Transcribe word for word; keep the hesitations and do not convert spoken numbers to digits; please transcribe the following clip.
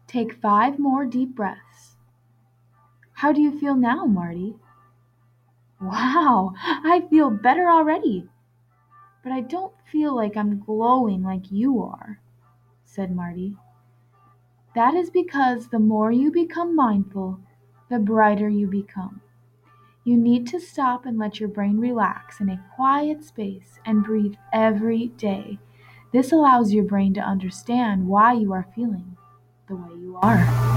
Take five more deep breaths. How do you feel now, Marty? Wow, I feel better already. But I don't feel like I'm glowing like you are, said Marty. That is because the more you become mindful, the brighter you become. You need to stop and let your brain relax in a quiet space and breathe every day. This allows your brain to understand why you are feeling the way you are.